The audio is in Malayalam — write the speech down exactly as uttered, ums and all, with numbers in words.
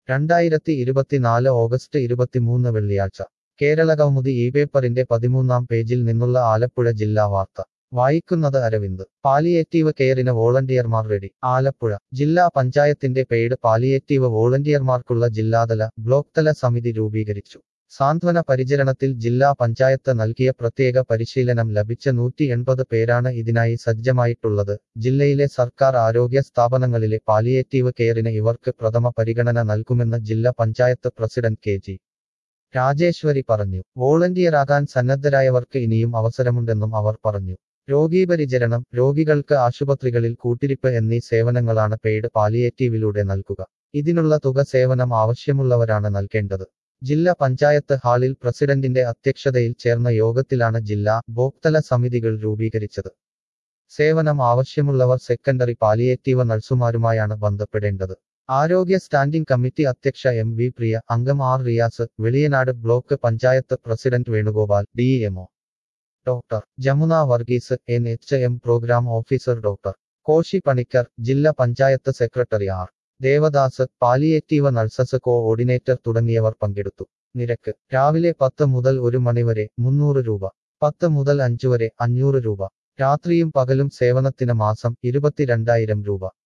രണ്ടായിരത്തി ഇരുപത്തിനാല് ഓഗസ്റ്റ് ഇരുപത്തിമൂന്ന് വെള്ളിയാഴ്ച കേരളകൗമുദി ഈ പേപ്പറിന്റെ പതിമൂന്നാം പേജിൽ നിന്നുള്ള ആലപ്പുഴ ജില്ലാ വാർത്ത വായിക്കുന്നത് അരവിന്ദ്. പാലിയേറ്റീവ് കെയറിന് വോളണ്ടിയർമാർ റെഡി. ആലപ്പുഴ ജില്ലാ പഞ്ചായത്തിന്റെ പെയ്ഡ് പാലിയേറ്റീവ് വോളണ്ടിയർമാർക്കുള്ള ജില്ലാതല ബ്ലോക്ക് തല സമിതി രൂപീകരിച്ചു. സാന്ത്വന പരിചരണത്തിൽ ജില്ലാ പഞ്ചായത്ത് നൽകിയ പ്രത്യേക പരിശീലനം ലഭിച്ച നൂറ്റി എൺപത് പേരാണ് ഇതിനായി സജ്ജമായിട്ടുള്ളത്. ജില്ലയിലെ സർക്കാർ ആരോഗ്യ സ്ഥാപനങ്ങളിലെ പാലിയേറ്റീവ് കെയറിന് ഇവർക്ക് പ്രഥമ പരിഗണന നൽകുമെന്ന് ജില്ലാ panchayat president K G Rajeswari പറഞ്ഞു. വോളണ്ടിയറാകാൻ സന്നദ്ധരായവർക്ക് ഇനിയും അവസരമുണ്ടെന്നും അവർ പറഞ്ഞു. രോഗീപരിചരണം, രോഗികൾക്ക് ആശുപത്രികളിൽ കൂട്ടിരിപ്പ് എന്നീ സേവനങ്ങളാണ് പെയ്ഡ് പാലിയേറ്റീവിലൂടെ നൽകുക. ഇതിനുള്ള തുക സേവനം ആവശ്യമുള്ളവരാണ് നൽകേണ്ടത്. ജില്ലാ പഞ്ചായത്ത് ഹാളിൽ പ്രസിഡന്റിന്റെ അധ്യക്ഷതയിൽ ചേർന്ന യോഗത്തിലാണ് ജില്ലാ ബ്ലോക്ക്തല സമിതികൾ രൂപീകരിച്ചത്. സേവനം ആവശ്യമുള്ളവർ സെക്കൻഡറി പാലിയേറ്റീവ് നഴ്സുമാരുമായാണ് ബന്ധപ്പെടേണ്ടത്. ആരോഗ്യ സ്റ്റാൻഡിംഗ് കമ്മിറ്റി അധ്യക്ഷ എം വി പ്രിയ, അംഗം R Riyas, Veliyanad block panchayat president Venugopal, D M O doctor Jamuna Varghese, N H M program officer doctor Koshy Panicker, ജില്ലാ panchayat secretary R Devadas, palliative nurses coordinator തുടങ്ങിയവർ പങ്കെടുത്തു. നിരക്ക് രാവിലെ പത്ത് മുതൽ ഒരു മണിവരെ മുന്നൂറ് രൂപ, പത്ത് മുതൽ അഞ്ച് വരെ അഞ്ഞൂറ് രൂപ, രാത്രിയും പകലും സേവനത്തിന് മാസം ഇരുപത്തിരണ്ടായിരം രൂപ.